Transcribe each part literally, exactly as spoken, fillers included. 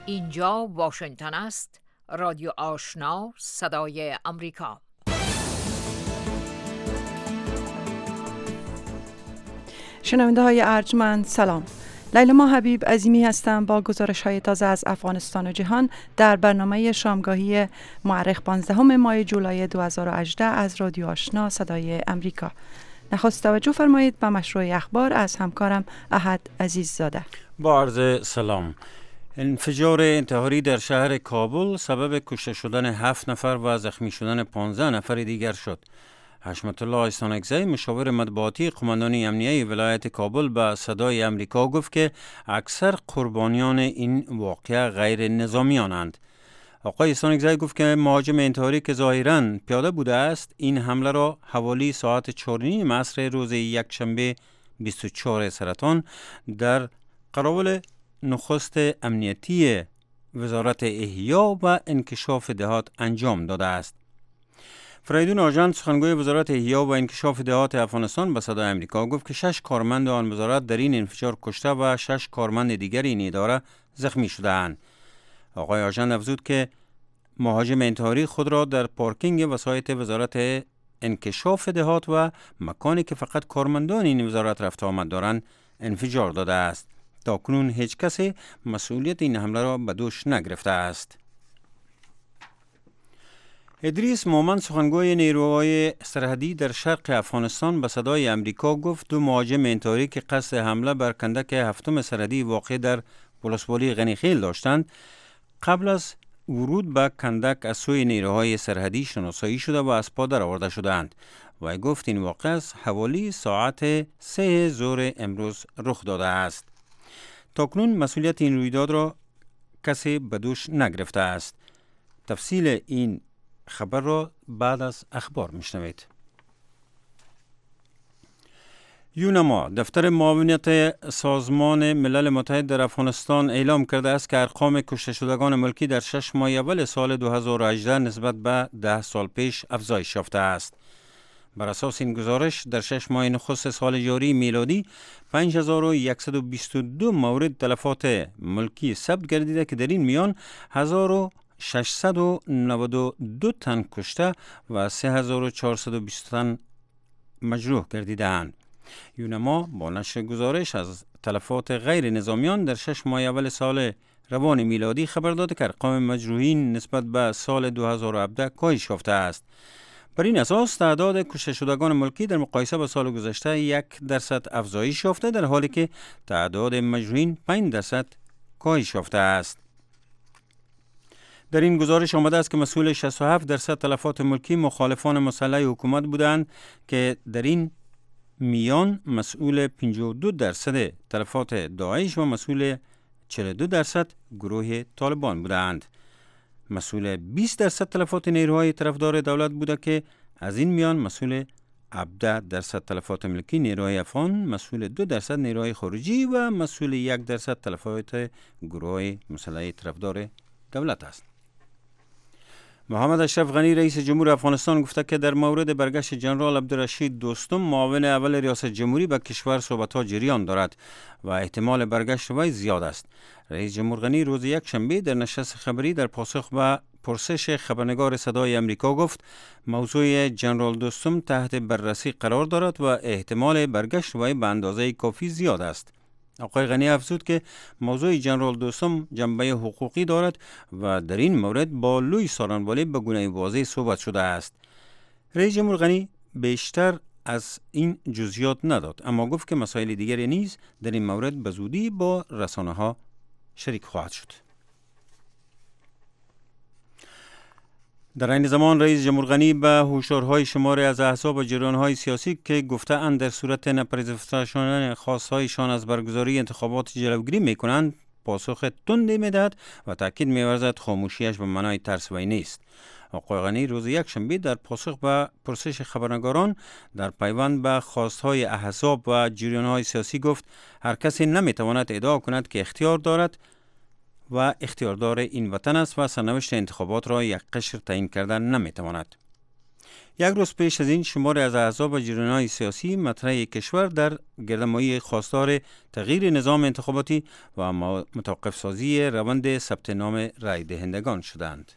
اینجا واشنگتن است. رادیو آشنا، صدای امریکا. شنونده های ارجمند سلام. لیلا حبیب عظیمی هستم با گزارش های تازه از افغانستان و جهان در برنامه شامگاهی مورخ پانزدهم ماه جولای دو هزار و هجده از رادیو آشنا صدای امریکا. نخست توجه فرمایید به مشروع اخبار از همکارم احد عزیززاده. با عرض سلام. انفجار انتحاری در شهر کابل سبب کشته شدن هفت نفر و زخمی شدن پانزده نفر دیگر شد. حشمت الله استانکزی مشاور مطبوعاتی قماندانی امنیه ولایت کابل به صدای امریکا گفت که اکثر قربانیان این واقعه غیر نظامیانند. آقای استانکزی گفت که مهاجم انتحاری که ظاهراً پیاده بوده است این حمله را حوالی ساعت چهار و نیم عصر روز یکشنبه بیست و چهارم سرطان در قراول نخست امنیتی وزارت احیا و انکشاف دهات انجام داده است. فریدون آژان سخنگوی وزارت احیا و انکشاف دهات افغانستان به صدای امریکا گفت که شش کارمند آن وزارت در این انفجار کشته و شش کارمند دیگر این اداره زخمی شده‌اند. آقای آژان افزود که مهاجم انتحاری خود را در پارکینگ وسایط وزارت انکشاف دهات و مکانی که فقط کارمندان این وزارت رفت آمد دارند انفجار داده است. تا کنون هیچ کسی مسئولیت این حمله را به دوش نگرفته است. ادریس مومن سخنگوی نیروهای سرحدی در شرق افغانستان به صدای امریکا گفت دو مهاجم انتحاری که قصد حمله بر کندک هفتم سرحدی واقع در ولسوالی غنیخیل داشتند قبل از ورود به کندک از سوی نیروهای سرحدی شناسایی شده و از پا درآورده شدند. و گفت این واقعه از حوالی ساعت سه ظهر امروز رخ داده است. تاکنون مسئولیت این رویداد را کسی به دوش نگرفته است. تفصیل این خبر را بعد از اخبار میشنوید. یونما دفتر معاونیت سازمان ملل متحد در افغانستان اعلام کرده است که ارقام کشته شدگان ملکی در شش ماه اول سال دو هزار و هجده نسبت به ده سال پیش افزایش یافته است. بر اساس این گزارش در شش ماه نخست سال جاری میلادی پنج هزار و صد و بیست و دو مورد تلفات ملکی ثبت گردیده که در این میان هزار و ششصد و نود و دو تن کشته و سه هزار و چهارصد و بیست تن مجروح گردیده‌اند. یونما با نشر گزارش از تلفات غیر نظامیان در شش ماه اول سال روان میلادی خبر داده که ارقام مجروحین نسبت به سال دو هزار و هفده کاهش یافته است. بر این اساس تعداد کشته شدگان ملکی در مقایسه با سال گذشته یک درصد افزایش یافته در حالی که تعداد مجروحین پنج درصد کاهش یافته است. در این گزارش آمده است که مسئول شصت و هفت درصد تلفات ملکی مخالفان مسلح حکومت بودند که در این میان مسئول پنجاه و دو درصد تلفات داعش و مسئول چهل و دو درصد گروه طالبان بودند. مسئول بیست درصد تلفات نیروهای طرفدار دولت بوده که از این میان مسئول هفده درصد تلفات ملکی نیروهای افغان، مسئول دو درصد نیروهای خارجی و مسئول یک درصد تلفات گروه مسلح طرفدار دولت است. محمد اشرف غنی رئیس جمهور افغانستان گفته که در مورد برگشت جنرال عبدالرشید دوستم معاون اول ریاست جمهوری به کشور صحبت‌ها جریان دارد و احتمال برگشت وی زیاد است. رئیس جمهور غنی روز یکشنبه در نشست خبری در پاسخ به پرسش خبرنگار صدای امریکا گفت موضوع جنرال دوستم تحت بررسی قرار دارد و احتمال برگشت وی به اندازه کافی زیاد است. آقای غنی افزود که موضوع جنرال دوستم جنبه حقوقی دارد و در این مورد با لوی سارنوالی به گونه واضح صحبت شده است. رئیس جمهور غنی بیشتر از این جزئیات نداد، اما گفت که مسائل دیگری نیز در این مورد به زودی با رسانه ها شریک خواهد شد. در این زمان رئیس جمهور غنی به هشدارهای شماری از احزاب و جریان‌های سیاسی که گفته‌اند در صورت نپذیرفته شدن خواست‌هایشان از برگزاری انتخابات جلوگیری می‌کنند پاسخ تندی می‌دهد و تاکید می‌ورزد خاموشیش به معنای ترس وی نیست. آقای غنی روز یکشنبه در پاسخ به پرسش خبرنگاران در پیوند به خواست‌های احزاب و جریان‌های سیاسی گفت هر کسی نمی‌تواند ادعا کند که اختیار دارد و اختیاردار این وطن است و سرنوشت انتخابات را یک قشر تعیین کردن نمی‌تواند. یک روز پیش از این شماری از احزاب و جریان‌های سیاسی مطرح کشور در گردهمایی خواستار تغییر نظام انتخاباتی و متوقف سازی روند ثبت نام رای دهندگان شدند.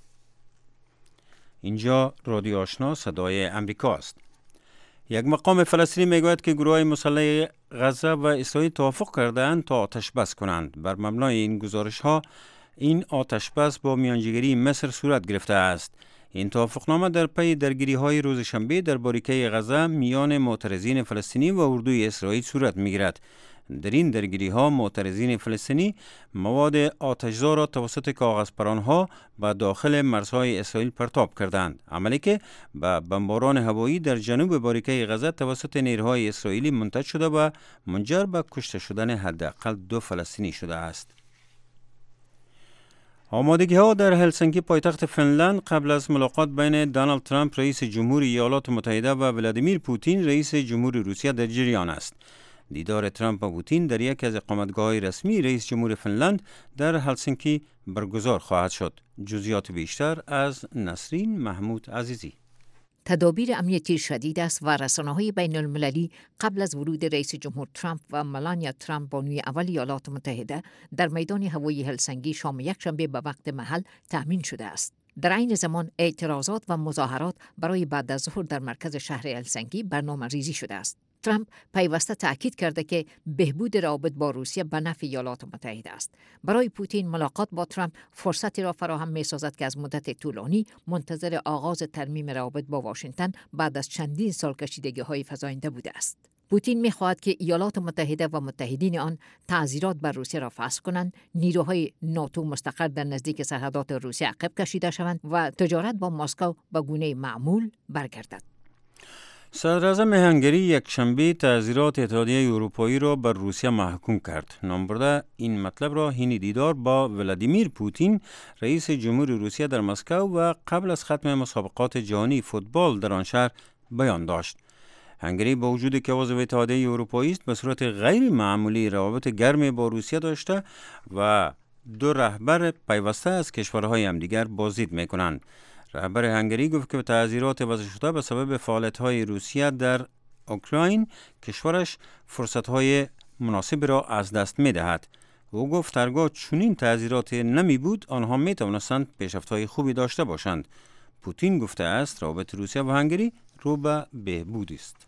اینجا رادیو آشنا صدای امریکا است. یک مقام فلسطینی میگوید که گروه‌های مسلح غزه و اسرائیل توافق کردند تا آتش بس کنند. بر مبنای این گزارش‌ها این آتش بس با میانجیگری مصر صورت گرفته است. این توافقنامه در پی درگیری‌های روز شنبه در باریکه غزه میان معترضین فلسطینی و اردوی اسرائیل صورت می‌گیرد. در این درگیری‌ها معترضین فلسطینی مواد آتش‌زا را توسط کاغذپران‌ها به داخل مرزهای اسرائیل پرتاب کردند، عملی که به بمباران هوایی در جنوب باریکه غزه توسط نیروهای اسرائیلی منتج شده و منجر به کشته شدن حداقل دو فلسطینی شده است. آمادگی ها در هلسینکی پایتخت فنلند قبل از ملاقات بین دونالد ترامپ رئیس جمهوری ایالات متحده و ولادیمیر پوتین رئیس جمهوری روسیه در جریان است. دیدار ترامپ و پوتین در یک از اقامتگاه‌های رسمی رئیس جمهور فنلند در هلسینکی برگزار خواهد شد. جزئیات بیشتر از نسرین محمود عزیزی. تدابیر امنیتی شدید است و رسانه‌های بین المللی قبل از ورود رئیس جمهور ترامپ و ملانیا ترامپ بانوی اول ایالات متحده در میدان هوایی هلسینکی شام یکشنبه به وقت محل تأمین شده است. در این زمان اعتراضات و مظاهرات برای بعد از ظهر در مرکز شهر هلسینکی برنامه ریزی شده است. ترامپ پیوسته تأکید کرده که بهبود روابط با روسیه به نفع ایالات متحده است. برای پوتین ملاقات با ترامپ فرصتی را فراهم می‌سازد که از مدت طولانی منتظر آغاز ترمیم روابط با واشنگتن بعد از چندین سال کشیدگی‌های فزاینده بوده است. پوتین می‌خواهد که ایالات متحده و متحدین آن تعزیرات بر روسیه را فسخ کنند، نیروهای ناتو مستقر در نزدیک سرحدات روسیه عقب کشیده شوند و تجارت با مسکو به گونه معمول برگردد. صدراعظم هنگری یک شنبه تعزیرات اتحادیه اروپایی را بر روسیه محکوم کرد. نام برده این مطلب را حین دیدار با ولادیمیر پوتین رئیس جمهور روسیه در مسکو و قبل از ختم مسابقات جهانی فوتبال در آن شهر بیان داشت. هنگری با وجود که عضو اتحادیه اروپایی است به صورت غیر معمولی روابط گرم با روسیه داشته و دو رهبر پیوسته از کشورهای همدیگر بازدید می‌کنند. رهبر هنگری گفت که تعزیرات وضع شده به سبب فعالیت‌های روسیه در اوکراین کشورش فرصت‌های مناسب را از دست می‌دهد. او گفت هرگاه چنین تعزیرات نمی بود آنها می‌توانستند پیشرفت‌های خوبی داشته باشند. پوتین گفته است روابط روسیه و هنگری رو به بهبود است.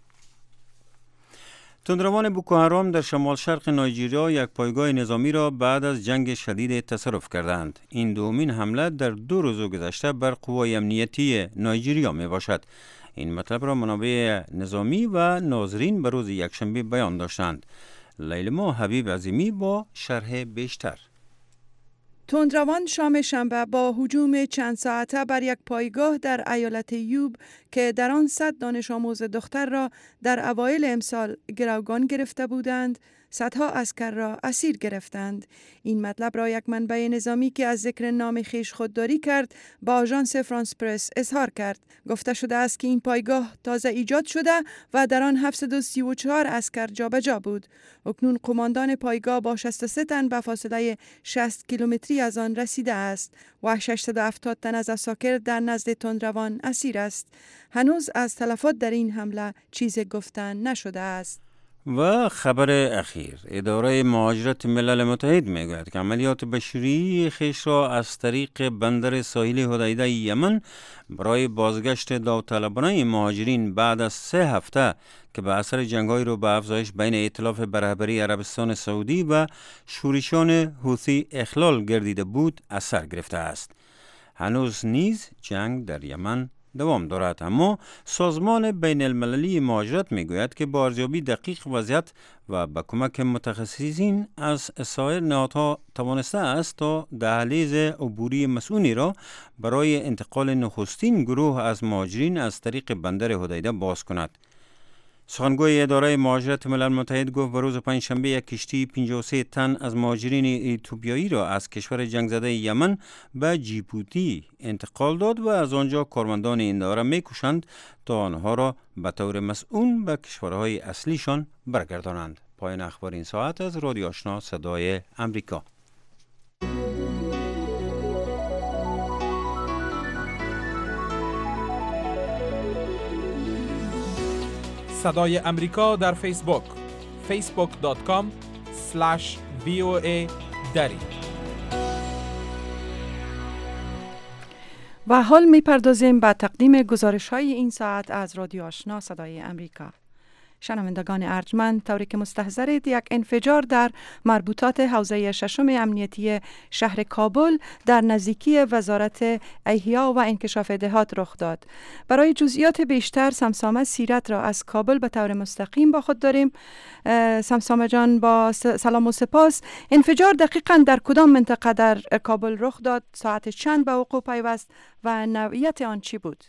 تندروان بوکو حرام در شمال شرق نایجریا یک پایگاه نظامی را بعد از جنگ شدید تصرف کردند. این دومین حمله در دو روز گذشته بر قوای امنیتی نایجریا می باشد. این مطلب را منابع نظامی و ناظرین به روز یکشنبه بیان داشتند. لیلما حبیب عظیمی با شرح بیشتر. تندروان شام شنبه با هجوم چند ساعته بر یک پایگاه در ایالت یوب که در آن صد دانش آموز دختر را در اوایل امسال گروگان گرفته بودند، صدها عسکر را اسیر گرفتند. این مطلب را یک منبع نظامی که از ذکر نام خویش خودداری کرد با آژانس فرانس پرس اظهار کرد. گفته شده است که این پایگاه تازه ایجاد شده و در آن هفتصد و سی و چهار عسکر جابجا بود. اکنون قماندان پایگاه با شصت و سه تن به فاصله شصت کیلومتری از آن رسیده است و ششصد و هفتاد تن از عساکر در نزد تندروان اسیر است. هنوز از تلفات در این حمله چیز گفتن نشده است. و خبر اخیر، اداره مهاجرت ملل متحد میگوید که عملیات بشری خویش را از طریق بندر ساحلی حدیده یمن برای بازگشت داوطلبانه مهاجرین بعد از سه هفته که به اثر جنگ‌های رو به افزایش بین ائتلاف برهبری عربستان سعودی و شورشیان حوثی اخلال گردیده بود اثر گرفته است. هنوز نیز جنگ در یمن دوام دارد، اما سازمان بین المللی مهاجرت میگوید که با ارزیابی دقیق وضعیت و با کمک متخصصین از سایر نهادها توانسته است تا دهلیز عبوری مسئولی را برای انتقال نخستین گروه از مهاجرین از طریق بندر حدیده باز کند. سخنگوی اداره مهاجرت ملل متحد گفت به روز پنجشنبه یک کشتی پنجاه و سه تن از مهاجرین اتوپیایی را از کشور جنگ زده یمن به جیبوتی انتقال داد و از آنجا کارمندان این اداره می‌کوشند تا آنها را به طور مسئول به کشورهای اصلیشان برگردانند. پایان اخبار این ساعت از رادیو آشنا صدای امریکا. صدای امریکا در فیسبوک فیسبوک دات کام اسلش وی او ای دری. و حال میپردازیم به تقدیم گزارش های این ساعت از رادیو آشنا صدای امریکا. شنوندگان ارجمند، طوری که مستحضرید، یک انفجار در مربوطات حوزه ششم امنیتی شهر کابل در نزدیکی وزارت احیا و انکشاف دهات رخ داد. برای جزئیات بیشتر سمسامه سیرت را از کابل به طور مستقیم با خود داریم. سمسامه جان، با سلام و سپاس. انفجار دقیقاً در کدام منطقه در کابل رخ داد؟ ساعت چند به وقوع پیوست و نوعیت آن چی بود؟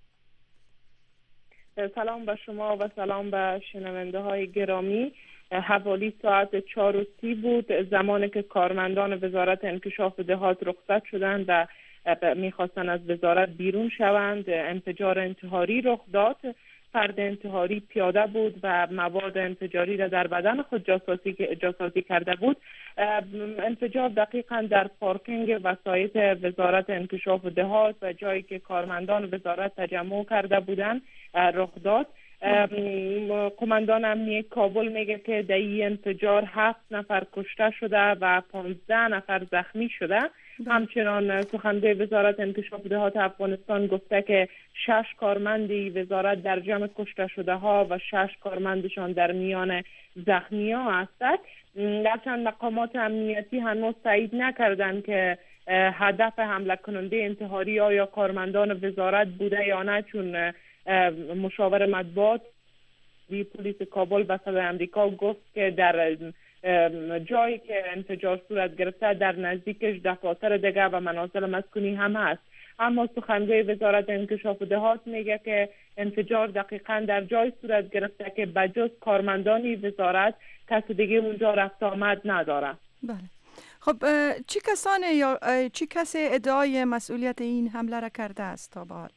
سلام به شما و سلام به شنونده های گرامی. حوالی ساعت چهار و سی بود زمانی که کارمندان وزارت انکشاف دهات رخصت شدند و میخواستند از وزارت بیرون شوند. انفجار انتحاری رخ داد. فرد انتحاری پیاده بود و مواد انفجاری را در بدن خود جاسازی جاسازی کرده بود. انفجار دقیقاً در پارکینگ وسایط وزارت انکشاف دهات و جایی که کارمندان وزارت تجمع کرده بودند رخ داد. قماندان امنیت کابل میگه که در این انفجار هفت نفر کشته شده و پانزده نفر زخمی شده. همچنان سخنگوی وزارت انکشاف دهات افغانستان گفته که شش کارمندی وزارت در جمع کشته شده ها و شش کارمندشان در میان زخمی ها هستند. گرچند مقامات امنیتی هنوز تایید نکردند که هدف حمله کننده انتحاری یا کارمندان وزارت بوده یا نه، چون مشاور مطبوعات پلیس کابل به صدای امریکا گفت که در جایی که انفجار صورت گرفته در نزدیکش دفاتر دیگه و منازل مسکونی هم هست. اما سخنگوی وزارت انکشاف دهات میگه که انفجار دقیقاً در جای صورت گرفته که بجز کارمندانی وزارت کس دیگه اونجا رفت آمد نداره. بله. خب چی کسانی یا چی کسی ادعای مسئولیت این حمله را کرده است تا به حال؟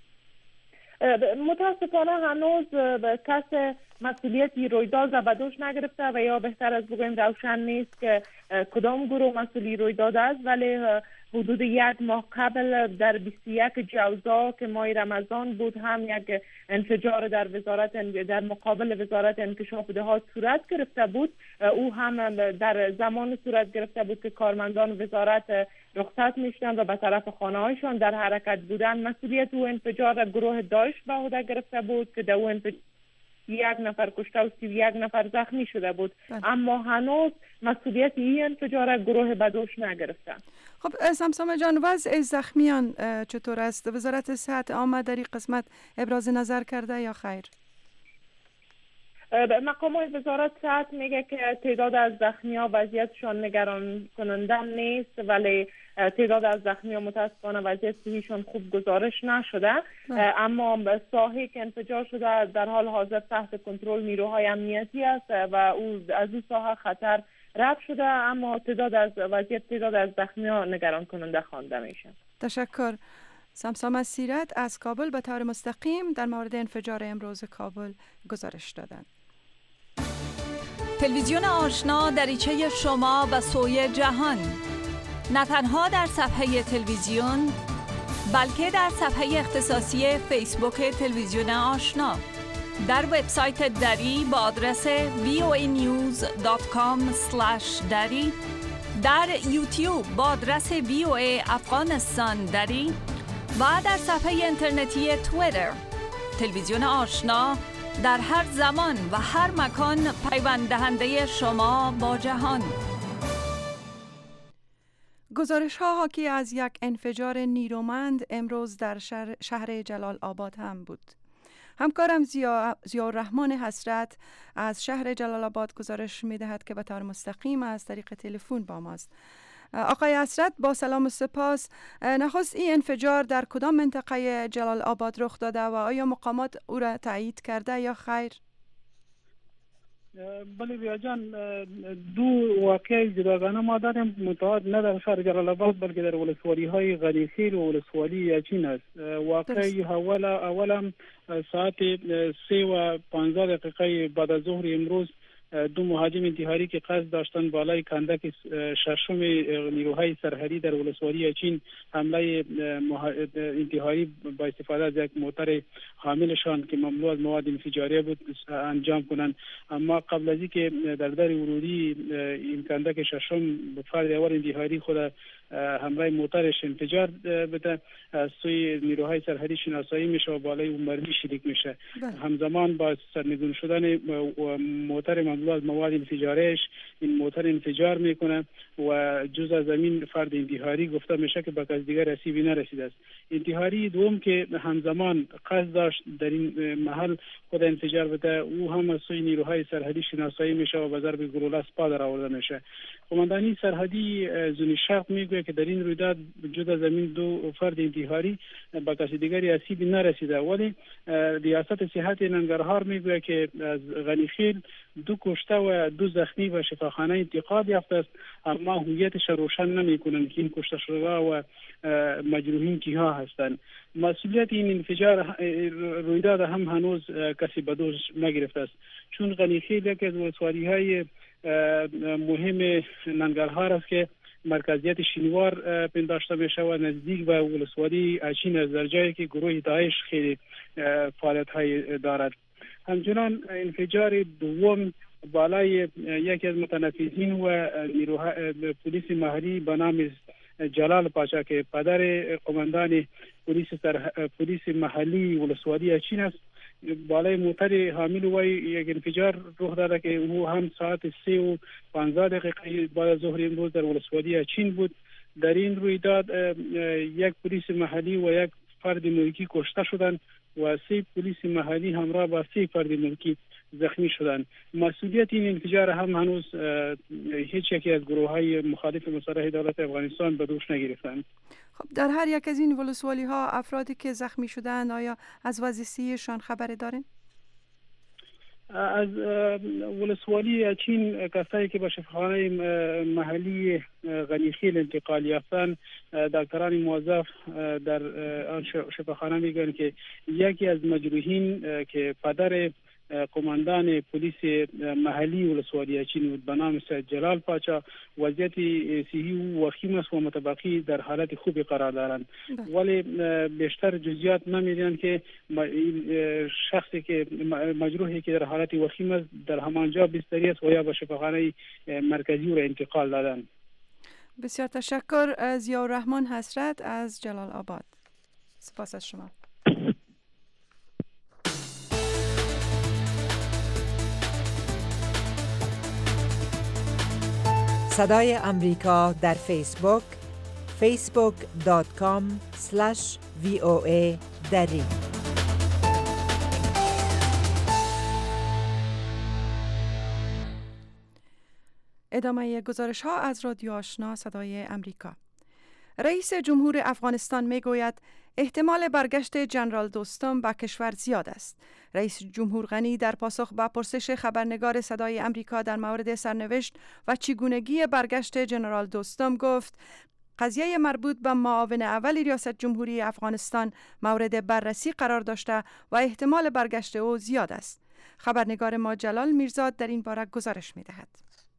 متاسفانه هنوز کس مسئولیتی رویداد را به دوش نگرفته و یا بهتر از بگویم روشن نیست که کدام گروه مسئولی رویداد است، ولی حدود یک ماه قبل در بیست و یک جوزا که ماه رمضان بود هم یک انفجار در وزارت در مقابل وزارت انکشاف دهات صورت گرفته بود. او هم در زمان صورت گرفته بود که کارمندان وزارت رخصت میشدند و به طرف خانه هایشان در حرکت بودند. مسئولیت او انفجار گروه داعش به عهده گرفته بود که در او انفجار یک نفر کشته و سی و یک نفر زخمی شده بود. بله. اما هنوز مسئولیت این انفجار گروه بدوش نگرفته. خب سمسامه جان، وضع زخمیان چطور است؟ وزارت صحت عامه در این قسمت ابراز نظر کرده یا خیر؟ مقامات وزارت صحت میگه که تعداد از زخمی‌ها وضعیتشان نگران کننده نیست، ولی تعداد از زخمی‌ها متاسفانه وضعیت صحیشان خوب گزارش نشده. اما ساحه که انفجار شده در حال حاضر تحت کنترل نیروهای امنیتی است و او از این ساحه خطر رفع شده، اما تعداد از وضعیت تعداد از زخمی‌ها نگران کننده خوانده میشه. تشکر. سمسامه سیرت از کابل به طور مستقیم در مورد انفجار امروز کابل گزارش دادند. تلویزیون آشنا دریچه شما به سوی جهان، نه تنها در صفحه تلویزیون بلکه در صفحه اختصاصی فیسبوک تلویزیون آشنا، در وبسایت دری با آدرس وی او ای نیوز دات کام اسلش دری، در یوتیوب با آدرس وی او ای افغانستان دری و در صفحه اینترنتی توییتر. تلویزیون آشنا در هر زمان و هر مکان پیوند دهنده شما با جهان. گزارش ها حاکی از یک انفجار نیرومند امروز در شهر, شهر جلال آباد هم بود. همکارم زیا ضیاءالرحمن حسرت از شهر جلال آباد گزارش می دهد که به طور مستقیم از طریق تلفن با ماست. آقای حسرت، با سلام و سپاس. نخست این انفجار در کدام منطقه جلال آباد رخ داده و آیا مقامات او را تایید کرده یا خیر؟ بله بیا جان، دو واقعه جداگانه ما داریم، متعاد نه در شهر جلال آباد بلکه در ولسوالی های غنیخیل و ولسوالی یاچین است. واقعه اولا اولا ساعت سه و پانزده دقیقه بعد از ظهر امروز دو مهاجم انتحاری که قصد داشتن بالای کندک ششم نیروهای سرحدی در ولسوالی اچین حمله انتحاری با استفاده از یک موتر حاملشان که مملو از مواد انفجاریه بود انجام کنند. اما قبل از اینکه در در ورودی این کندک ششم به فرد اول انتحاری خود حمله موترش انفجار بده، از سوی نیروهای سرحدی شناسایی میشه و بالای اون مرمی شلیک میشه. همزمان با سرنگون شدن موتر مملو از مواد انفجاریش این موتر انفجار میکنه و جز از زمین فرد انتحاری گفته میشه که به کس دیگر آسیبی نرسیده است. انتحاری دوم که همزمان قصد داشت در این محل خود انفجار بده، او هم از سوی نیروهای سرحدی شناسایی میشه و به ضرب گلوله سپاه در آورده میشه. قماندانی سرحدی زونی شرق میگه که در این رویداد جز از زمین دو فرد انتحاری به کسی دیگری آسیبی نرسیده، ولی ریاست صحت ننگرهار میگه که از غنیخیل دو کشته و دو زخمی به شفاخانه انتقال یافته است، اما هویتش روشن نمیکنند که این کشته شده و مجروحین کیها هستند. مسئولیت این انفجار رویداد هم هنوز کسی به دوش نگرفته است، چون غنیخیل یکی از ولسوالی های مهم ننگرهار است که مرکزیت شینوار پنداشته میشه و نزدیک به ولسوالی اچین است، در جایی که گروه داعش خیلی فعالیت های دارد. همچنان انفجار دوم بالای یکی از متنفذین و نیروهای پلیس محلی به نام جلال پاشا که پدر قماندان پلیس پلیس محلی ولسوالی اچین است، بالای موتر حامل و یک انفجار رخ داده که او هم ساعت سه و پانزده دقیقه بعد از ظهر امروز در ولسوالی اچین بود. در این رویداد یک پلیس محلی و یک فرد ملکی کشته شدند و سه پلیس محلی همراه با سه فرد ملکی زخمی شدند. مسئولیت این انفجار هم هنوز هیچ یکی از گروه های مخالف مسلح دولت افغانستان به دوش نگرفتند. خب در هر یک از این ولسوالی ها افرادی که زخمی شدند آیا از وضعیتشان خبر دارین؟ از ولسوالی اچین کسایی که به شفاخانه محلی غنیخیل انتقال یافتند، دکتران موظف در آن شفاخانه میگن که یکی از مجروحین که پدر قماندان پلیس محلی ولسوالی اچین بود به نام جلال پاشا وضعیت صحی او وخیم است و متبقی در حالت خوبی قرار دارند، ولی بیشتر جزئیات نمیدونن که شخصی که مجروحی که در حالت وخیم است در همانجا بستری است و یا به شفاخانه مرکزی او را انتقال دادند. بسیار تشکر. ضیاءالرحمن حسرت از جلال آباد، سپاس از شما. صدای امریکا در فیسبوک فیسبوک دات کام اسلش وی او ای دری. ادامه گزارش ها از رادیو آشنا صدای امریکا. رئیس جمهور افغانستان می گوید احتمال برگشت جنرال دوستم به کشور زیاد است. رئیس جمهور غنی در پاسخ به پرسش خبرنگار صدای امریکا در مورد سرنوشت و چگونگی برگشت جنرال دوستم گفت قضیه مربوط به معاون اول ریاست جمهوری افغانستان مورد بررسی قرار داشته و احتمال برگشت او زیاد است. خبرنگار ما جلال میرزاد در این باره گزارش می دهد.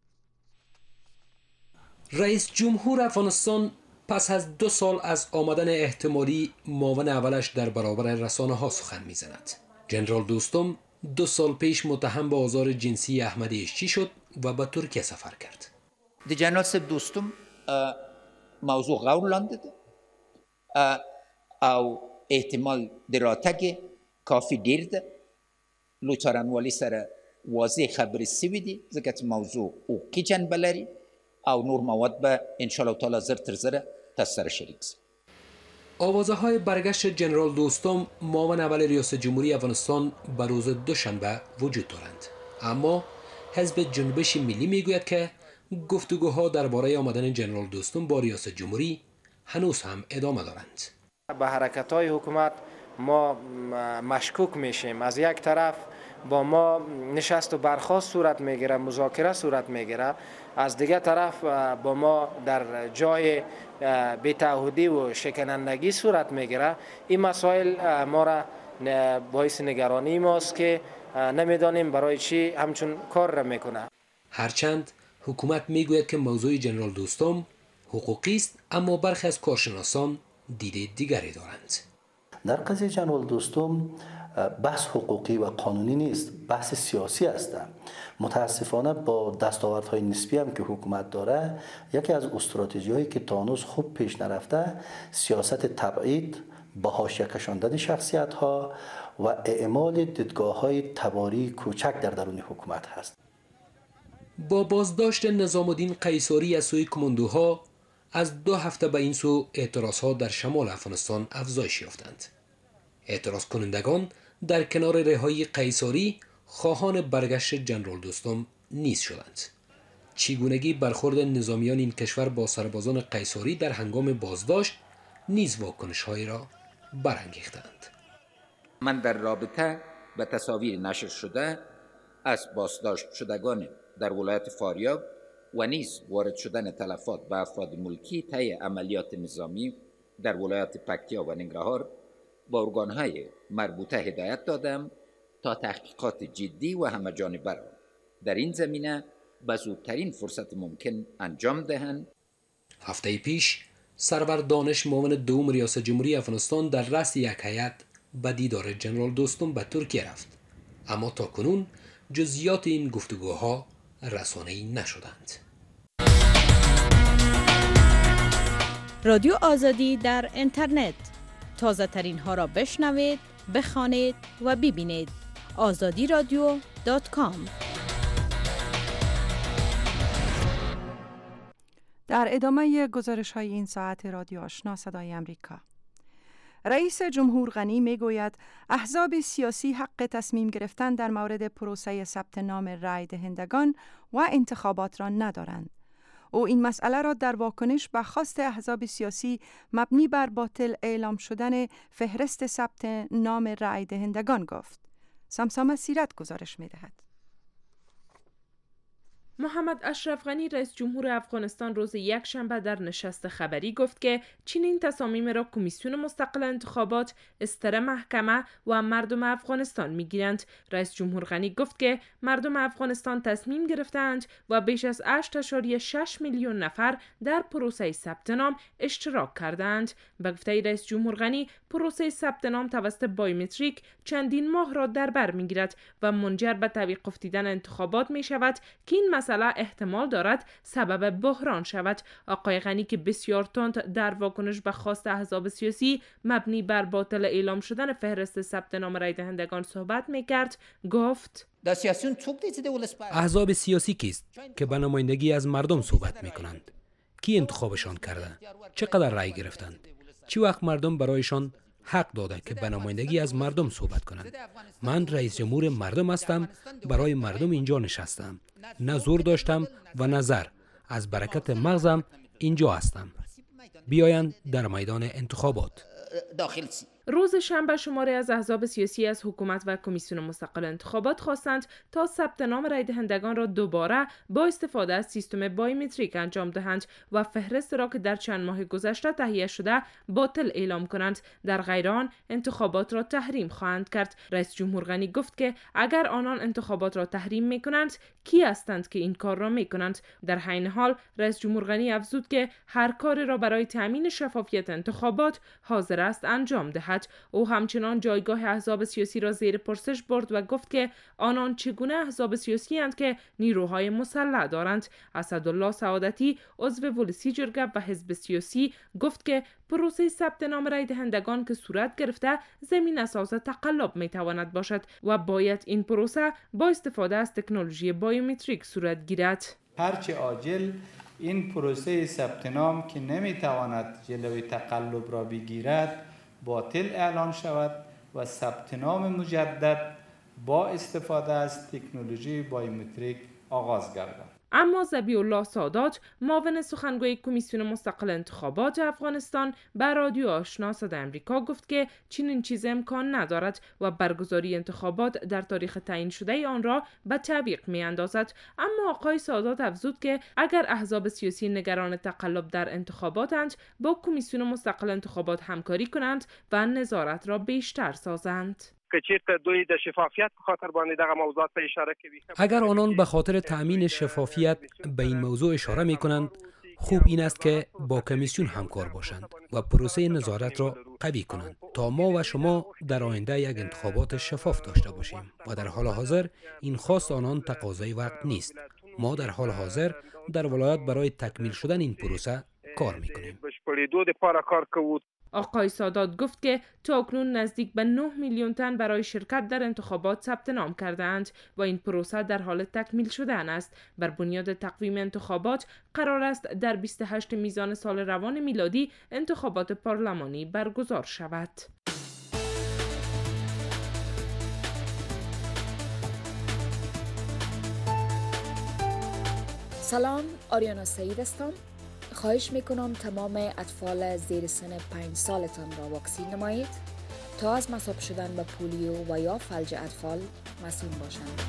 رئیس جمهور افغانستان پس از دو سال از آمدن احتمالی معاون اولش در برابر رسانه ها سخن می زند. جنرال دوستم دو سال پیش متهم به آزار جنسی احمد اشچی شد و به ترکیه سفر کرد. د جنرال صاحب دوستم موضوع غور لاندې او احتمال د راتګ کافي ډیر ده. لو څارنوالۍ سره واضح خبرې سوي دي ځکه چې موضوع حقوقي جنبه لري او نور مواد به انشاءالله تعالی زر تر زره تاسو سره شریک سي. آوازه های برگشت جنرال دوستم معاون اول ریاست جمهوری افغانستان به روز دوشنبه وجود دارند، اما حزب جنبش ملی میگوید که گفتگوها درباره آمدن جنرال دوستم با ریاست جمهوری هنوز هم ادامه دارند. به حرکت‌های حکومت ما مشکوک میشیم. از یک طرف با ما نشست و برخاست صورت میگیره، مذاکره صورت میگیره، از دیگر طرف با ما در جای بی‌تعهدی و شکنندگی صورت میگیره. این مسائل ما را باعث نگرانی ماست که نمیدانیم برای چی همچون کار را میکنه. هرچند حکومت میگوید که موضوع جنرال دوستم حقوقی است، اما برخی از کارشناسان دید دیگری دارند. در قضیه جنرال دوستم بحث حقوقی و قانونی نیست، بحث سیاسی است. متاسفانه با دستاوردهای نسبی هم که حکومت داره، یکی از استراتژی‌هایی که تا هنوز خوب پیش نرفته سیاست تبعید، به حاشیه کشاندن شخصیت‌ها و اعمال دیدگاه‌های تباری کوچک در درون حکومت هست. با بازداشت نظام الدین قیصری از سوی کماندوها، از دو هفته به این سو اعتراضها در شمال افغانستان افزایش یافتند. اعتراض کنندگان در کنار رهایی قیصری خواهان برگشت جنرال دوستم نیز شدند. چگونگی برخورد نظامیان این کشور با سربازان قیصری در هنگام بازداشت نیز واکنش‌هایی را برانگیختند. من در رابطه به تصاویر نشر شده از بازداشت شدگان در ولایت فاریاب و نیز وارد شدن تلفات به افراد ملکی طی عملیات نظامی در ولایت پکتیا و ننگرهار با ارگان‌های مربوطه هدایت دادم تا تحقیقات جدی و همه‌جانبه را در این زمینه به زودترین فرصت ممکن انجام دهند. هفته پیش سرور دانش معاون دوم ریاست جمهوری افغانستان در رأس یک هیئت به دیدار جنرال دوستم به ترکیه رفت، اما تا کنون جزئیات این گفتگوها رسانه‌ای نشدند. رادیو آزادی در اینترنت، تازه ترین ها را بشنوید، بخوانید و ببینید. آزادی رادیو دات کام. در ادامه گزارش های این ساعت رادیو آشنا صدای امریکا، رئیس جمهور غنی می گوید احزاب سیاسی حق تصمیم گرفتن در مورد پروسه ثبت نام رای دهندگان و انتخابات را ندارند. او این مسئله را در واکنش به خواست احزاب سیاسی مبنی بر باطل اعلام شدن فهرست ثبت نام رای دهندگان گفت. سمسام سیرت گزارش می دهد. محمد اشرف غنی رئیس جمهور افغانستان روز یکشنبه در نشست خبری گفت که چنین تصامیم را کمیسیون مستقل انتخابات، استر محکمه و مردم افغانستان میگیرند. رئیس جمهور غنی گفت که مردم افغانستان تصمیم گرفتند و بیش از هشت اشاری شش میلیون نفر در پروسه ثبت نام اشتراک کردند. به گفته رئیس جمهور غنی، پروسه ثبت نام توسط بایومتریک چندین ماه را در بر میگیرد و منجر به توقف دیدن انتخابات می شود که این مسئله احتمال دارد سبب بحران شود. آقای غنی که بسیار تند در واکنش به خواست احزاب سیاسی مبنی بر باطل اعلام شدن فهرست ثبت نام رای دهندگان صحبت میکرد، گفت احزاب سیاسی کیست که به نمایندگی از مردم صحبت میکنند؟ کی انتخابشان کرده؟ چقدر رای گرفتند؟ چی وقت مردم برایشان حق داده که به نمایندگی از مردم صحبت کنند؟ من رئیس جمهور مردم هستم، برای مردم اینجا نشستم، نه زور داشتم و نظر، از برکت مغزم اینجا هستم. بیایند در میدان انتخابات داخل سی. روز شنبه شماری از احزاب سیاسی از حکومت و کمیسیون مستقل انتخابات خواستند تا ثبت نام رای دهندگان را دوباره با استفاده از سیستم بایومتریک انجام دهند و فهرست را که در چند ماه گذشته تهیه شده باطل اعلام کنند. در غیر آن انتخابات را تحریم خواهند کرد. رئیس جمهور غنی گفت که اگر آنان انتخابات را تحریم میکنند، کی هستند که این کار را میکنند؟ در حین حال رئیس جمهور غنی افزود که هر کاری را برای تامین شفافیت انتخابات حاضر است انجام دهد. او همچنان جایگاه احزاب سیاسی را زیر پرسش برد و گفت که آنان چگونه احزاب سیاسی اند که نیروهای مسلح دارند. اسدالله سعادتی عضو ولسی جرگه و حزب سیاسی گفت که پروسه ثبت نام رای دهندگان که صورت گرفته زمین اساس تقلب می تواند باشد و باید این پروسه با استفاده از تکنولوژی بایومتریک صورت گیرد. هرچه عاجل این پروسه ثبت نام که نمی تواند جلوی تقلب را بگیرد باطل اعلان شود و ثبت نام مجدد با استفاده از تکنولوژی بایومتریک آغاز گردد. اما ذبیح الله سادات معاون سخنگوی کمیسیون مستقل انتخابات افغانستان به رادیو آشنا صدای امریکا گفت که چنین چیزی امکان ندارد و برگزاری انتخابات در تاریخ تعیین شده آن را به تعویق می اندازد. اما آقای سادات افزود که اگر احزاب سیاسی نگران تقلب در انتخاباتند، با کمیسیون مستقل انتخابات همکاری کنند و نظارت را بیشتر سازند. که چیرته دوی د شفافیت په خاطر باندې دغه موضوعات ته اشاره کوي. اگر آنان به خاطر تأمین شفافیت به این موضوع اشاره می کنند، خوب این است که با کمیسیون همکار باشند و پروسه نظارت را قوی کنند تا ما و شما در آینده یک انتخابات شفاف داشته باشیم و در حال حاضر این خواست آنان تقاضای وقت نیست. ما در حال حاضر در ولایت برای تکمیل شدن این پروسه کار میکنیم. آقای سادات گفت که تا اکنون نزدیک به نه میلیون تن برای شرکت در انتخابات ثبت نام کردند و این پروسه در حال تکمیل شدن است. بر بنیاد تقویم انتخابات قرار است در بیست و هشتم میزان سال روان میلادی انتخابات پارلمانی برگزار شود. سلام، آریانا سعید هستم. خواهش میکنم تمام اطفال زیر سن پنج سالتان را واکسین نمایید تا از مصاب شدن به پولیو و یا فلج اطفال مسئول باشند.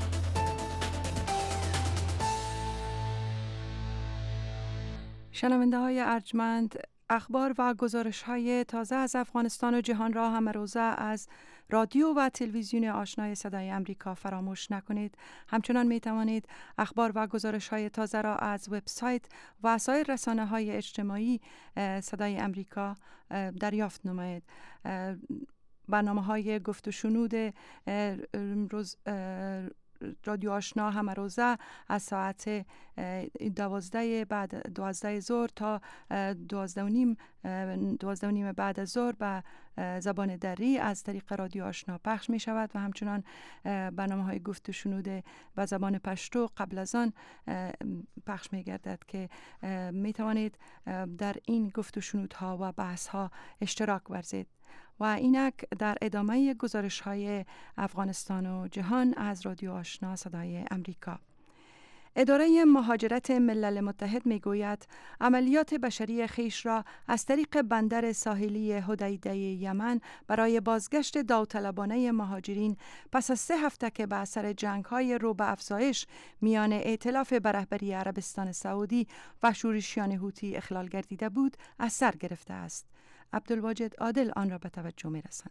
شنونده های ارجمند، اخبار و گزارش های تازه از افغانستان و جهان را همه روزه از رادیو و تلویزیون آشنای صدای امریکا فراموش نکنید. همچنان می توانید اخبار و گزارش های تازه را از وبسایت و سایر رسانه های اجتماعی صدای امریکا دریافت نمایید. برنامه های گفت و شنود روز رادیو آشنا همه روزه از ساعت دوازده بعد دوازده ظهر تا دوازده و نیم دوازده و نیم بعد از ظهر به زبان دری از طریق رادیو آشنا پخش می شود و همچنان برنامه های گفت و شنود به زبان پشتو قبل از آن پخش می گردد که می توانید در این گفت و شنودها و بحث ها اشتراک ورزید. و اینک در ادامه گزارش های افغانستان و جهان از رادیو آشنا صدای امریکا. اداره مهاجرت ملل متحد می گوید عملیات بشری خیش را از طریق بندر ساحلی حدیده یمن برای بازگشت داوطلبانه مهاجرین پس از سه هفته که به اثر جنگ های رو به افزایش میان ائتلاف به رهبری عربستان سعودی و شورشیان هوتی اخلال گردیده بود از سر گرفته است. عبدالواجد عادل آن را به توجه می رساند.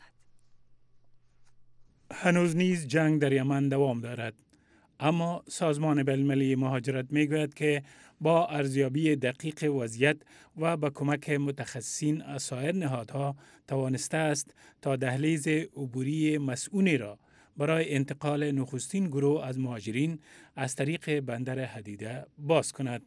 هنوز نیز جنگ در یمن دوام دارد، اما سازمان بین‌المللی مهاجرت می گوید که با ارزیابی دقیق وضعیت و با کمک متخصصین از سایر نهادها توانسته است تا دهلیز عبوری مسئونی را برای انتقال نخستین گروه از مهاجرین از طریق بندر حدیده باز کند.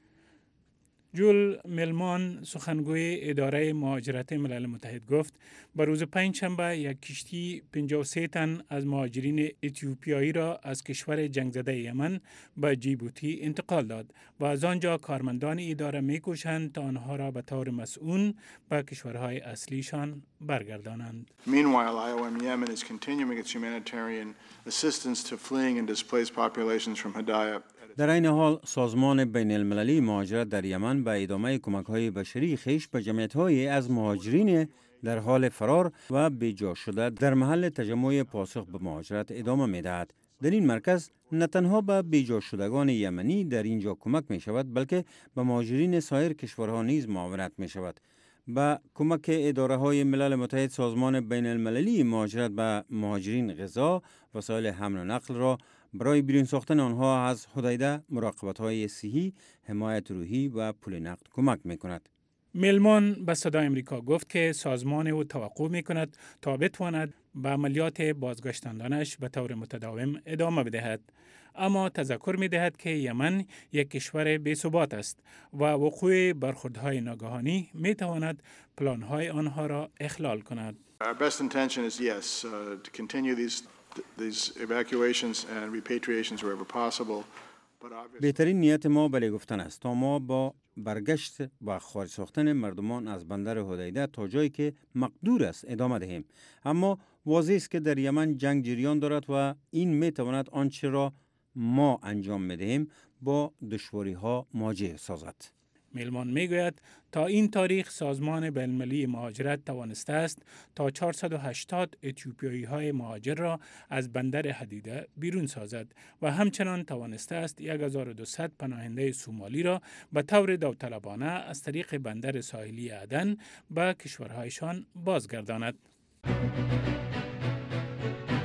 جول میلمان سخنگوی اداره مهاجرت ملل متحد گفت به روز پنجشنبه یک کشتی پنجاه و سه تن از مهاجرین اتیوپیایی را از کشور جنگ زده یمن به جیبوتی انتقال داد و از آنجا کارمندان اداره می‌کوشند تا آنها را به طور مسئول به کشورهای اصلیشان برگردانند. Meanwhile, I O M Yemen is continuing its humanitarian assistance to fleeing and displaced populations from Hadaya. در این حال سازمان بین المللی مهاجرت در یمن به ادامه کمک‌های بشری خیش به جمعیت‌های از مهاجرین در حال فرار و بیجا شده در محل تجمع پاسخ به مهاجرت ادامه می‌دهد. در این مرکز نه تنها به بیجا شدگان یمنی در اینجا کمک می شود، بلکه به مهاجرین سایر کشورها نیز معاونت می شود. با کمک اداره های ملل متحد سازمان بین المللی مهاجرت به مهاجرین غذا، وسایل حمل و نقل را برای بیرون ساختن آنها از حدیده، مراقبت های صحی، حمایت روحی و پول نقد کمک می کند. میلمان به صدای امریکا گفت که سازمان او توقع می کند تا بتواند به عملیات بازگشتاندنش به طور متداوم ادامه بدهد. اما تذکر می دهد که یمن یک کشور بی‌ثبات است و وقوع برخوردهای ناگهانی می تواند پلانهای آنها را اخلال کند. Our best intention is yes, uh, to continue these these evacuations and repatriations wherever possible. بهترین نیت ما بله گفتن است تا ما با برگشت و خارج ساختن مردمان از بندر حدیده تا جایی که مقدور است ادامه دهیم. اما واضح است که در یمن جنگ جریان دارد و این می تواند آنچه را ما انجام می دهیم با دشواری ها مواجه سازد. میلمان می گوید تا این تاریخ سازمان بین‌المللی مهاجرت توانسته است تا چهارصد و هشتاد اتیوپیایی های مهاجر را از بندر حدیده بیرون سازد و همچنان توانسته است هزار و دویست پناهنده سومالی را به طور داوطلبانه از طریق بندر ساحلی عدن به کشورهایشان بازگرداند.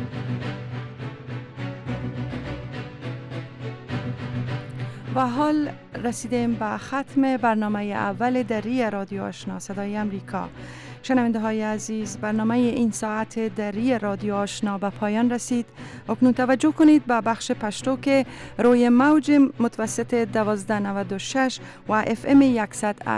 و حال رسیدیم به ختم برنامه اول دری رادیو آشنا صدای امریکا. شنونده های عزیز، برنامه این ساعت دری رادیو آشنا به پایان رسید. اکنون توجه کنید به بخش پشتو که روی موج متوسط دوازده نود و شش و اف ام صد